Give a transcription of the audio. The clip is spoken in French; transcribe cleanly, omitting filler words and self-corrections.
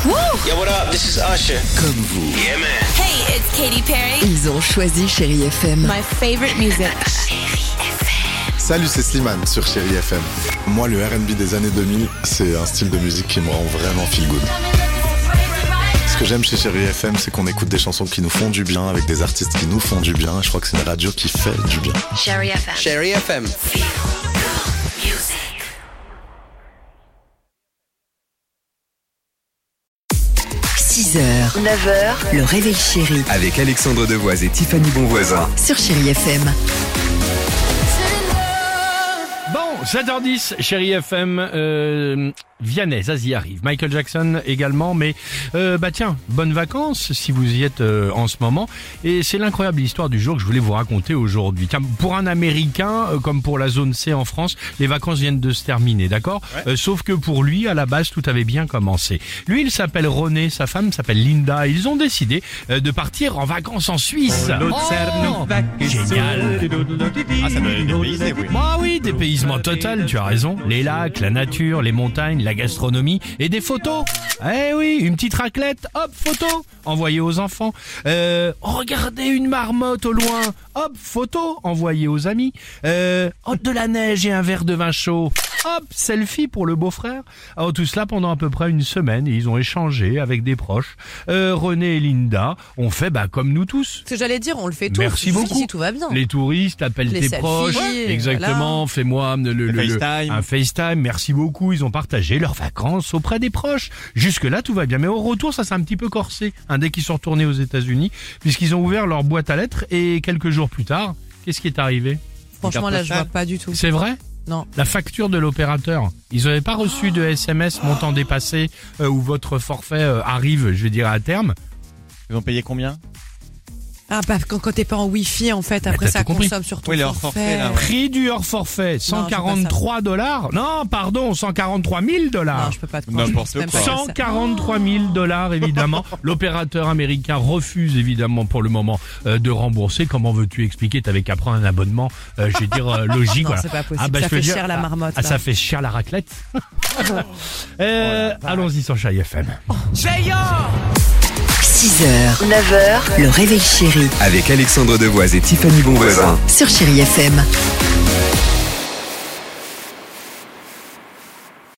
Yo, what up? This is Usher. Comme vous. Yeah, man. Hey, it's Katy Perry. Ils ont choisi Chérie FM. My favorite music. Salut, c'est Slimane sur Chérie FM. Moi, le R&B des années 2000, c'est un style de musique qui me rend vraiment feel good. Ce que j'aime chez Chérie FM, c'est qu'on écoute des chansons qui nous font du bien, avec des artistes qui nous font du bien. Je crois que c'est une radio qui fait du bien. Chérie FM. Chérie FM. 6h, 9h, le réveil chéri Avec Alexandre Devoise et Tiffany Bonvoisin. sur Chérie FM. Bon, 7h10, Chérie FM, Vianney, ça y arrive. Michael Jackson également, mais tiens, bonnes vacances si vous y êtes en ce moment. Et c'est l'incroyable histoire du jour que je voulais vous raconter aujourd'hui. Tiens, pour un Américain, comme pour la zone C en France, les vacances viennent de se terminer, d'accord ? Sauf que pour lui, à la base, tout avait bien commencé. Lui, il s'appelle René, sa femme s'appelle Linda. Ils ont décidé de partir en vacances en Suisse. Oh, génial. Ah, ça doit être dépaysé, oui. Bah oui, dépaysement total, tu as raison. Les lacs, la nature, les montagnes, la gastronomie et des photos. Eh oui, une petite raclette, hop, photo, envoyée aux enfants. Regardez une marmotte au loin, hop, photo, envoyée aux amis. Hop, de la neige et un verre de vin chaud. Hop, selfie pour le beau-frère. Alors tout cela pendant à peu près une semaine et ils ont échangé avec des proches. René et Linda ont fait comme nous tous. Ce que j'allais dire, on le fait tous. Merci beaucoup. Ici, tout va bien. Les touristes appellent Les tes selfies, proches. Exactement. Fais-moi FaceTime. un FaceTime. Merci beaucoup. Ils ont partagé leurs vacances auprès des proches. Jusque-là, tout va bien. Mais au retour, ça s'est un petit peu corsé. Dès qu'ils sont retournés aux États-Unis, puisqu'ils ont ouvert leur boîte à lettres et quelques jours plus tard, qu'est-ce qui est arrivé? Franchement, là, je vois pas du tout. C'est vrai? Non. La facture de l'opérateur. Ils n'avaient pas reçu de SMS montant dépassé où votre forfait arrive, je vais dire, à terme. Ils ont payé combien? Ah, quand t'es pas en Wi-Fi, en fait, après t'as ça tout compris. consomme sur ton Oui, leur forfait. forfait, là, ouais. Prix du hors forfait, $143. Non, pardon, $143 000. Non, je peux pas te croire. N'importe Même quoi. pas ça. $143 000, évidemment. L'opérateur américain refuse, évidemment, pour le moment, de rembourser. Comment veux-tu expliquer? T'avais qu'à prendre un abonnement, je vais dire, logique. Non, voilà. c'est pas possible. je Ça peux fait dire- cher la marmotte. là. Ça fait cher la raclette. Allons-y sur Chérie FM. 6h, 9h, le réveil chéri Avec Alexandre Devoise et Tiffany Bonvoisin. sur Chérie FM.